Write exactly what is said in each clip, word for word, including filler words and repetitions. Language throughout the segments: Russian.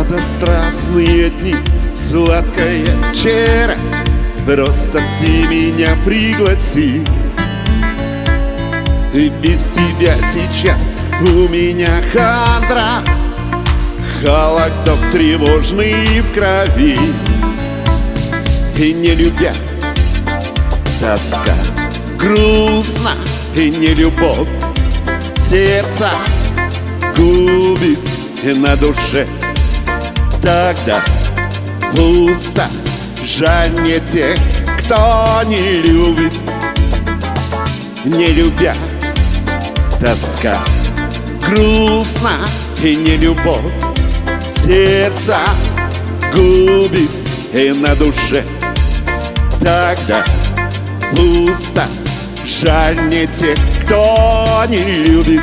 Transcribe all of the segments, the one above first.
Сладострастные дни, сладкая вечера, просто ты меня пригласи. И без тебя сейчас у меня хандра, холодок тревожный в крови. И не любя, тоска, грустно, и не любовь, сердце губит, и на душе тогда пусто. Жаль мне тех, кто не любит. Не любя, тоска, грустно, и не любовь, сердце губит, и на душе тогда пусто. Жаль мне тех, кто не любит.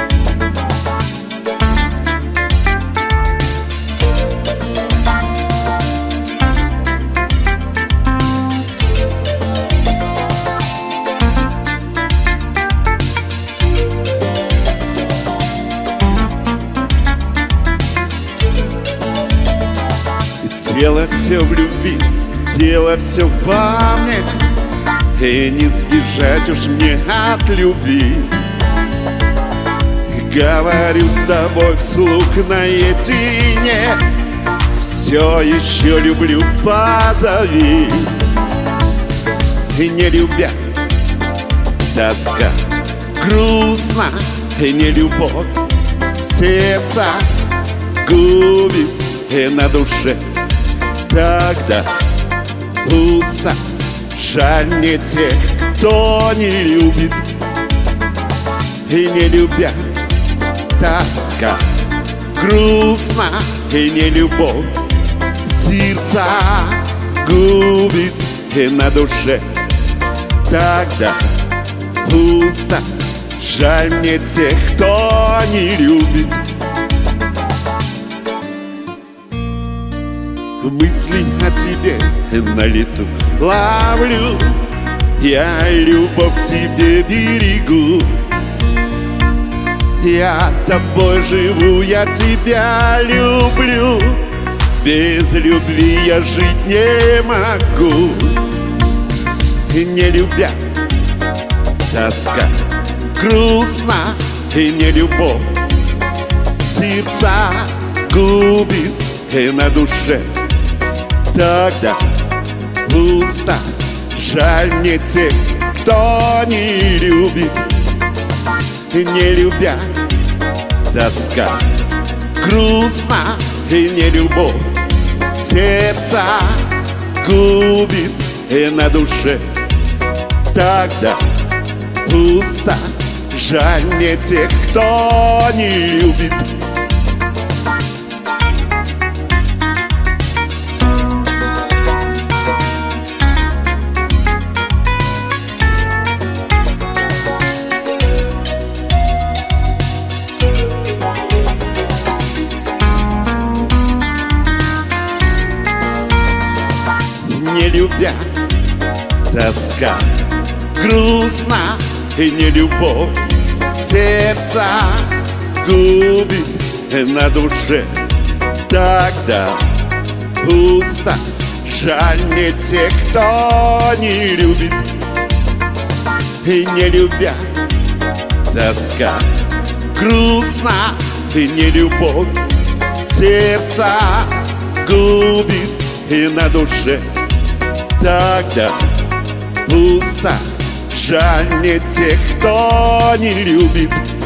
Дело все в любви, дело все во мне, и не сбежать уж мне от любви. Говорю с тобой вслух наедине, все еще люблю, позови. И не любя, тоска, грустно, и не любовь, сердце губит, и на душе тогда пусто. Жаль мне тех, кто не любит. И не любя, тоска, грустно, и не любовь, сердце губит, и на душе тогда пусто. Жаль мне тех, кто не любит. Мысли о тебе на лету ловлю, я любовь к тебе берегу. Я тобой живу, я тебя люблю, без любви я жить не могу. И не любя, тоска, грустно, и не любовь, сердце губит, и на душе тогда пусто. Жаль мне тех, кто не любит. И не любя, тоска, грустно, и не любовь, сердце губит, и на душе тогда пусто. Жаль мне тех, кто не любит. Не любя, тоска, грустно, и не любовь, сердце губит, и на душе тогда пусто. Жаль мне тех, кто не любит. И не любя, тоска, грустно, и не любовь, сердце губит, и на душе тогда пусто. Жаль мне тех, кто не любит.